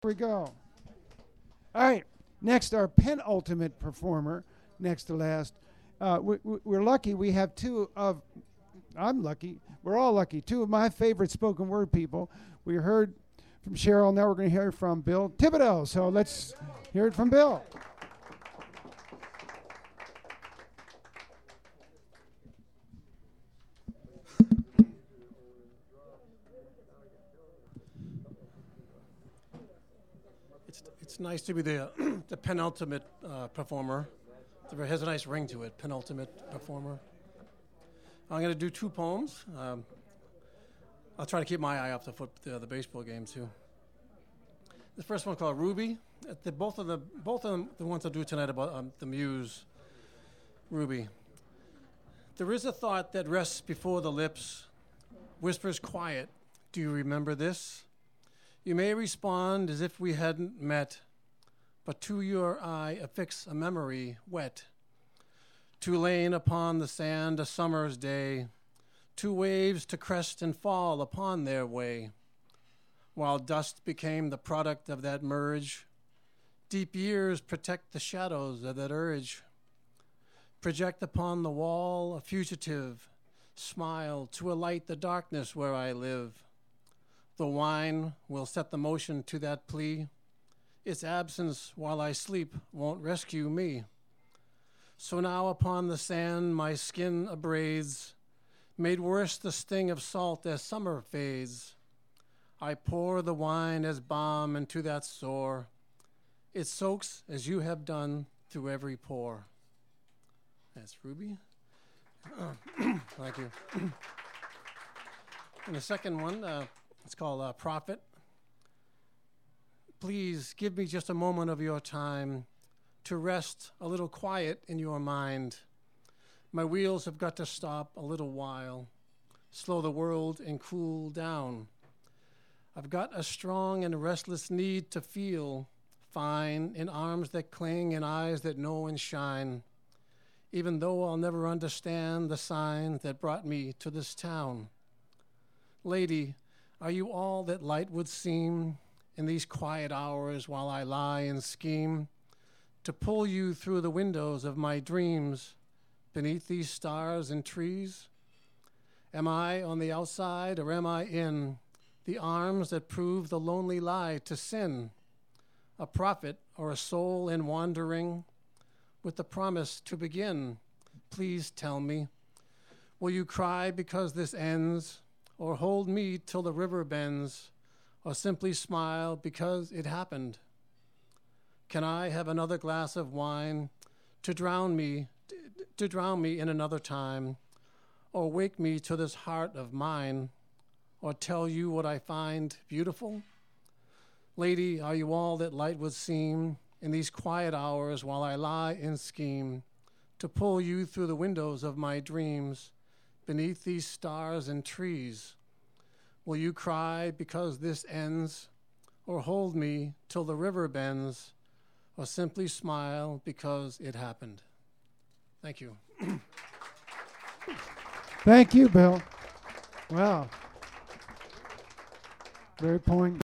Here we go. All right, next, our penultimate performer, next to last. We're lucky we have I'm lucky, we're all lucky, two of my favorite spoken word people. We heard from Cheryl, now we're going to hear from Bill Thibodeau. So let's hear it from Bill. It's nice to be the penultimate performer. It has a nice ring to it, penultimate performer. I'm going to do two poems. I'll try to keep my eye off the baseball game too. The first one called Ruby. Both of them, the ones I'll do tonight about the muse, Ruby. There is a thought that rests before the lips, whispers quiet. Do you remember this? You may respond as if we hadn't met, but to your eye affix a memory wet. Two laying upon the sand a summer's day, two waves to crest and fall upon their way. While dust became the product of that merge, deep years protect the shadows of that urge. Project upon the wall a fugitive, smile to alight the darkness where I live. The wine will set the motion to that plea. Its absence while I sleep won't rescue me. So now upon the sand my skin abrades, made worse the sting of salt as summer fades. I pour the wine as balm into that sore. It soaks as you have done through every pore. That's Ruby. Thank you. And the second one, it's called Prophet. Please give me just a moment of your time to rest a little quiet in your mind. My wheels have got to stop a little while, slow the world and cool down. I've got a strong and restless need to feel fine in arms that cling and eyes that know and shine, even though I'll never understand the signs that brought me to this town. Lady, are you all that light would seem in these quiet hours while I lie and scheme to pull you through the windows of my dreams beneath these stars and trees? Am I on the outside or am I in the arms that prove the lonely lie to sin? A prophet or a soul in wandering with the promise to begin? Please tell me, will you cry because this ends, or hold me till the river bends, or simply smile because it happened? Can I have another glass of wine to drown me in another time, or wake me to this heart of mine, or tell you what I find beautiful? Lady, are you all that light would seem in these quiet hours while I lie and scheme to pull you through the windows of my dreams beneath these stars and trees? Will you cry because this ends, or hold me till the river bends, or simply smile because it happened? Thank you. Thank you, Bill. Wow. Very poignant.